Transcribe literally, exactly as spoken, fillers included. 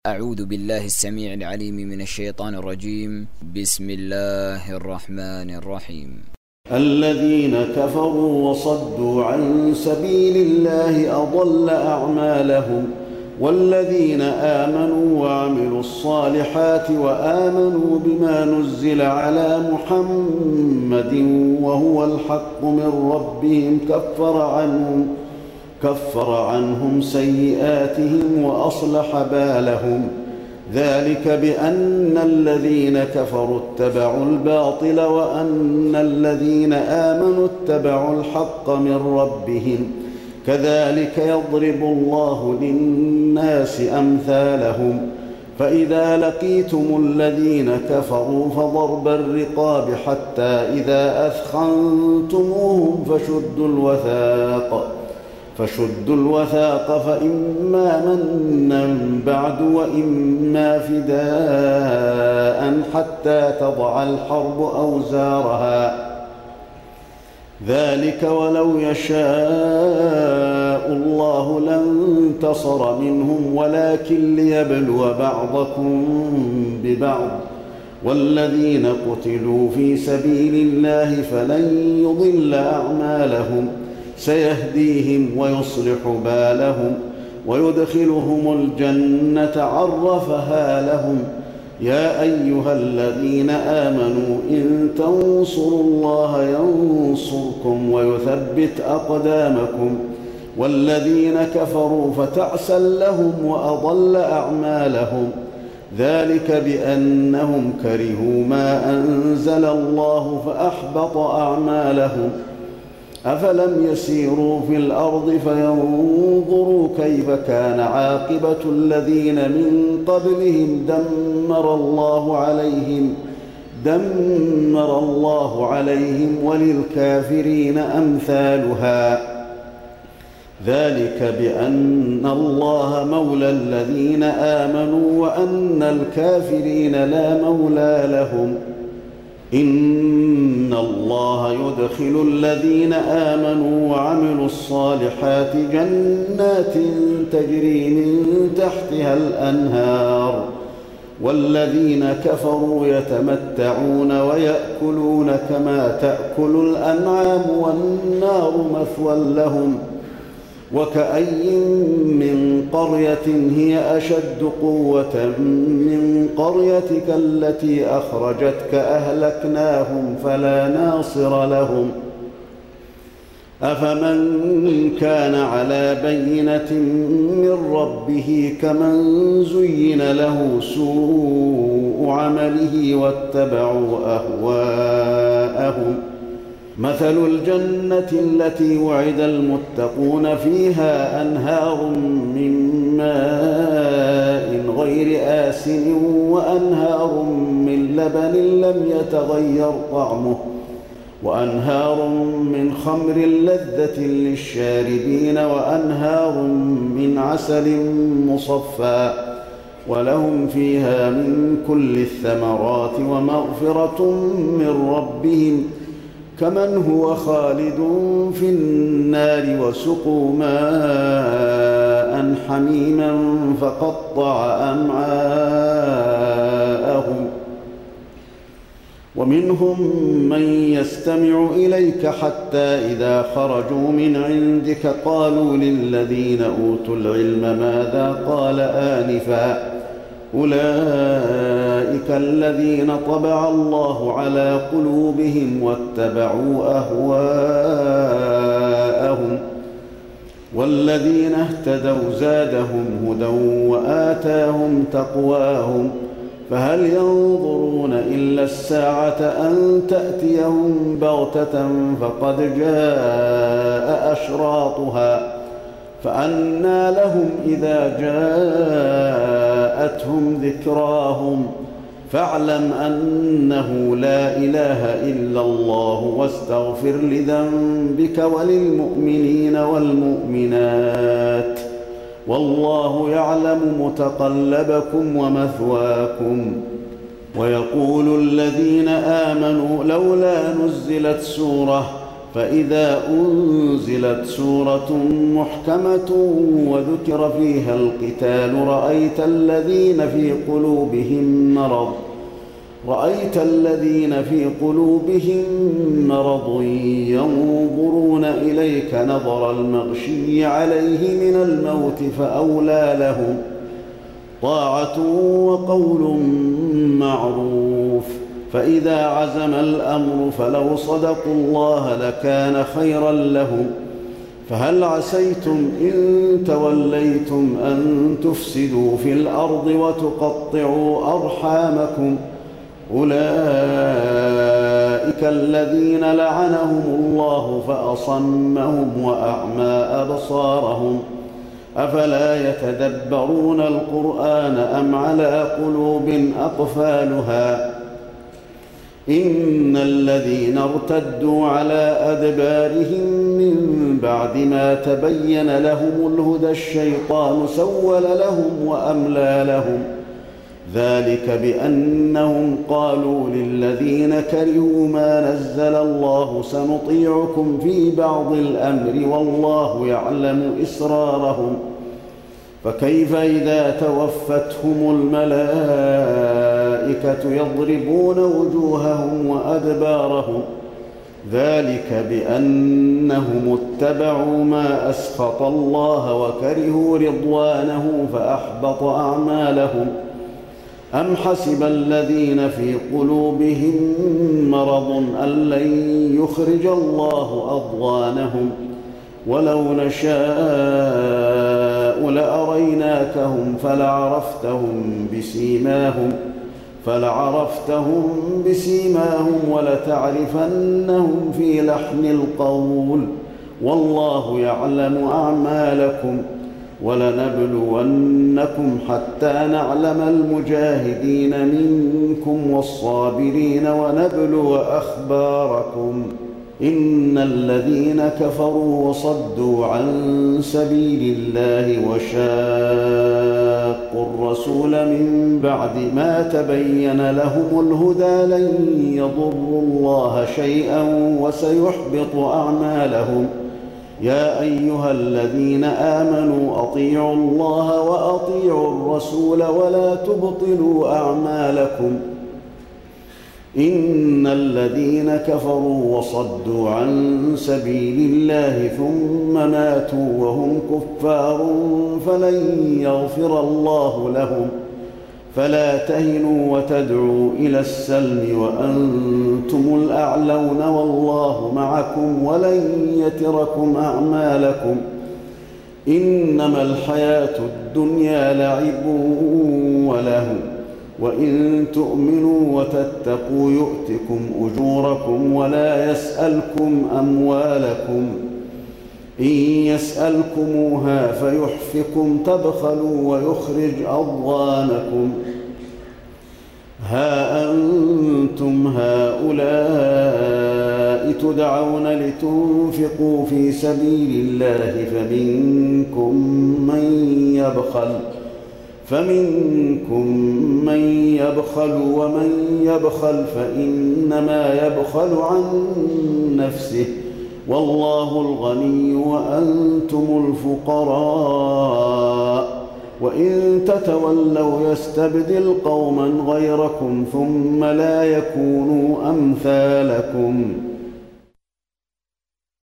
أعوذ بالله السميع العليم من الشيطان الرجيم. بسم الله الرحمن الرحيم. الذين كفروا وصدوا عن سبيل الله أضل أعمالهم، والذين آمنوا وعملوا الصالحات وآمنوا بما نزل على محمد وهو الحق من ربهم كفر عنهم كفر عنهم سيئاتهم وأصلح بالهم. ذلك بأن الذين كفروا اتبعوا الباطل وأن الذين آمنوا اتبعوا الحق من ربهم، كذلك يضرب الله للناس أمثالهم. فإذا لقيتم الذين كفروا فضرب الرقاب حتى إذا أثخنتموهم فشدوا الوثاق فشدوا الوثاق فإما منا بعد وإما فداء حتى تضع الحرب أوزارها. ذلك ولو يشاء الله لانتصر منهم ولكن ليبلو بعضكم ببعض، والذين قتلوا في سبيل الله فلن يضل أعمالهم، سيهديهم ويصلح بالهم ويدخلهم الجنة عرفها لهم. يا أيها الذين آمنوا إن تنصروا الله ينصركم ويثبت أقدامكم، والذين كفروا فتعسا لهم وأضل أعمالهم. ذلك بأنهم كرهوا ما أنزل الله فأحبط أعمالهم. أفلم يسيروا في الأرض فينظروا كيف كان عاقبة الذين من قبلهم دمر الله عليهم دمر الله عليهم وللكافرين أمثالها. ذلك بأن الله مولى الذين آمنوا وأن الكافرين لا مولى لهم. إن الله يدخل الذين آمنوا وعملوا الصالحات جنات تجري من تحتها الأنهار، والذين كفروا يتمتعون ويأكلون كما تأكل الأنعام والنار مثوى لهم. وكأي من قرية هي أشد قوة من قريتك التي أخرجتك أهلكناهم فلا ناصر لهم. أفمن كان على بينة من ربه كمن زين له سوء عمله واتبعوا أهواءهم. مثل الجنة التي وعد المتقون فيها أنهار من ماء غير آسن وأنهار من لبن لم يتغير طعمه وأنهار من خمر لذة للشاربين وأنهار من عسل مصفى، ولهم فيها من كل الثمرات ومغفرة من ربهم كمن هو خالد في النار وسقوا ماء حميما فقطع أمعاءهم. ومنهم من يستمع إليك حتى إذا خرجوا من عندك قالوا للذين أوتوا العلم ماذا قال آنفا، أولئك الذين طبع الله على قلوبهم واتبعوا أهواءهم. والذين اهتدوا زادهم هدى وآتاهم تقواهم. فهل ينظرون إلا الساعة أن تأتيهم بغتة فقد جاء أشراطها، فأنى لهم إذا جاءتهم ذكراهم. فاعلم أنه لا إله إلا الله واستغفر لذنبك وللمؤمنين والمؤمنات، والله يعلم متقلبكم ومثواكم. ويقول الذين آمنوا لولا نزلت سورة فإذا أنزلت سورة محكمة وذكر فيها القتال رأيت الذين في قلوبهم مرض رأيت الذين في قلوبهم مرض ينظرون إليك نظر المغشي عليه من الموت فأولى لهم طاعة وقول معروف. فإذا عزم الأمر فلو صدقوا الله لكان خيرا لهم. فهل عسيتم إن توليتم أن تفسدوا في الأرض وتقطعوا أرحامكم؟ أولئك الذين لعنهم الله فأصمهم وأعمى أبصارهم. أفلا يتدبرون القرآن أم على قلوب أقفالها؟ إن الذين ارتدوا على أدبارهم من بعد ما تبين لهم الهدى الشيطان سول لهم وأملى لهم. ذلك بأنهم قالوا للذين كرهوا ما نزل الله سنطيعكم في بعض الأمر والله يعلم إسرارهم. فكيف إذا توفتهم الملائكة يضربون وجوههم وأدبارهم؟ ذلك بأنهم اتبعوا ما أسخط الله وكرهوا رضوانه فأحبط أعمالهم. أم حسب الذين في قلوبهم مرض أن لن يخرج الله أضغانهم؟ ولو نشاء لأريناكهم فلعرفتهم بسيماهم فلعرفتهم بسيماهم ولتعرفنهم في لحن القول والله يعلم أعمالكم. ولنبلونكم حتى نعلم المجاهدين منكم والصابرين ونبلو أخباركم. إن الذين كفروا وصدوا عن سبيل الله وشاقوا الرسول من بعد ما تبين لهم الهدى لن يضروا الله شيئا وسيحبط أعمالهم. يا أيها الذين آمنوا أطيعوا الله وأطيعوا الرسول ولا تبطلوا أعمالكم. إن الذين كفروا وصدوا عن سبيل الله ثم ماتوا وهم كفار فلن يغفر الله لهم. فلا تهنوا وتدعوا إلى السلم وأنتم الأعلون والله معكم ولن يتركم أعمالكم. إنما الحياة الدنيا لعب ولهو وإن تؤمنوا وتتقوا يؤتكم أجوركم ولا يسألكم أموالكم. إن يسألكموها فيحفكم تبخلوا ويخرج أضغانكم. ها أنتم هؤلاء تدعون لتنفقوا في سبيل الله فمنكم من يبخل فمنكم من يبخل ومن يبخل فإنما يبخل عن نفسه والله الغني وأنتم الفقراء. وإن تتولوا يستبدل قوما غيركم ثم لا يكونوا أمثالكم.